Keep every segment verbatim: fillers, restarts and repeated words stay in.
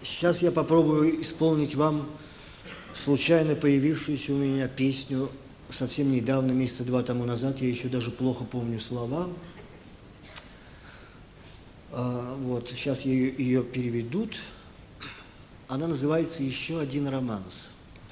Сейчас я попробую исполнить вам случайно появившуюся у меня песню совсем недавно, месяца два тому назад. Я еще даже плохо помню слова. А, вот, сейчас ее, ее переведут. Она называется «Еще один романс».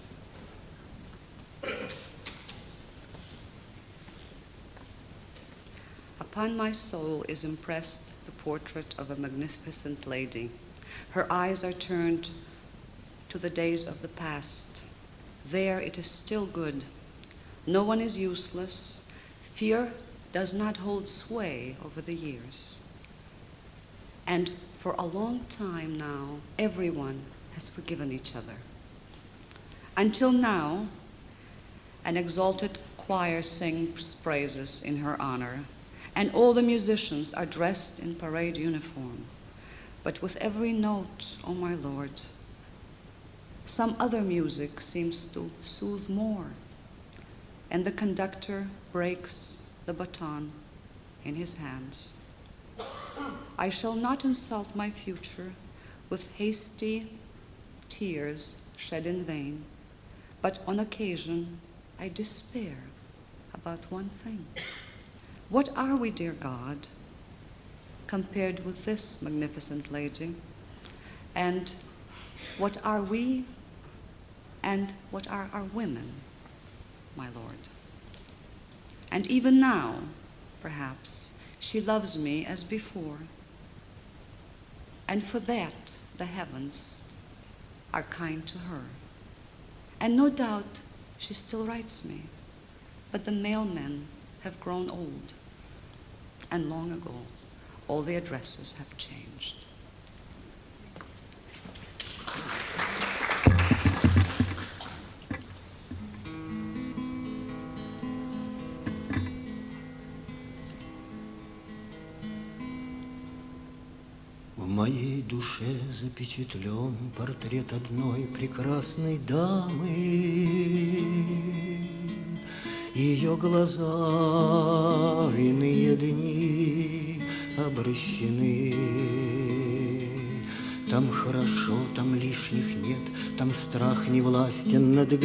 Upon my soul is impressed the portrait of a magnificent lady. Her eyes are turned to the days of the past. There it is still good. No one is useless. Fear does not hold sway over the years. And for a long time now, everyone has forgiven each other. Until now, an exalted choir sings praises in her honor, and all the musicians are dressed in parade uniform. But with every note, oh my Lord, some other music seems to soothe more, and the conductor breaks the baton in his hands. I shall not insult my future with hasty tears shed in vain, but on occasion I despair about one thing. What are we, dear God, compared with this magnificent lady? And what are we and what are our women, my Lord? And even now, perhaps, she loves me as before. And for that, the heavens are kind to her. And no doubt she still writes me, but the mailmen have grown old, and long ago all the addresses have changed. В моей душе запечатлен портрет одной прекрасной дамы. Ее глаза в иные дни обращены. Там хорошо, там лишних нет, там страх не властен над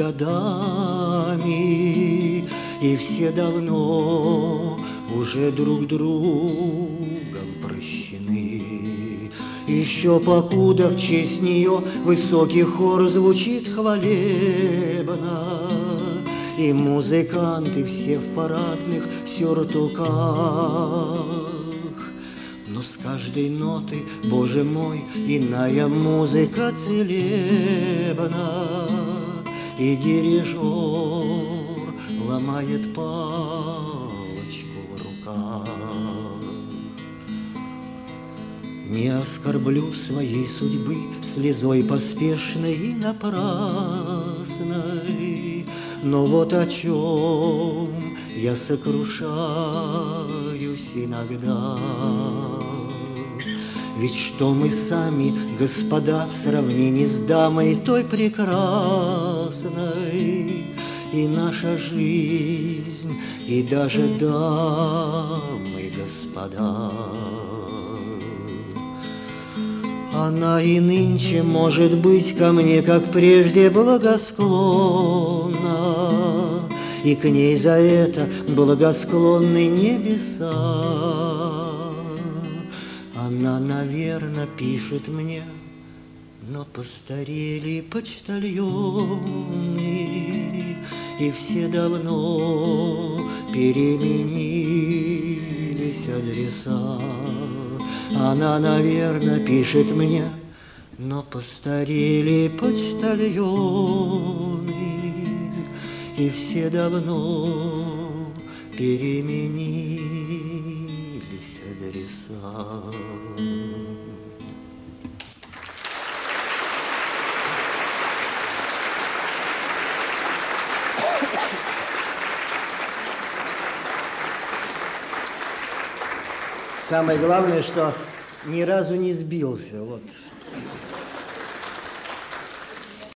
годами. И все давно уже друг другом прощены. Еще покуда в честь нее высокий хор звучит хвалебно, и музыканты все в парадных сюртуках. Но с каждой ноты, Боже мой, иная музыка целебна, и дирижер ломает палочку в руках. Не оскорблю своей судьбы слезой поспешной и напрасной, но вот о чем я сокрушаюсь иногда. Ведь что мы сами, господа, в сравнении с дамой той прекрасной, и наша жизнь, и даже дамы, господа. Она и нынче, может быть, ко мне, как прежде, благосклонна, и к ней за это благосклонны небеса. Она, наверно, пишет мне, но постарели почтальоны, и все давно переменились адреса. Она, наверно, пишет мне, но постарели почтальоны, и все давно переменились адреса. Самое главное, что ни разу не сбился. Вот.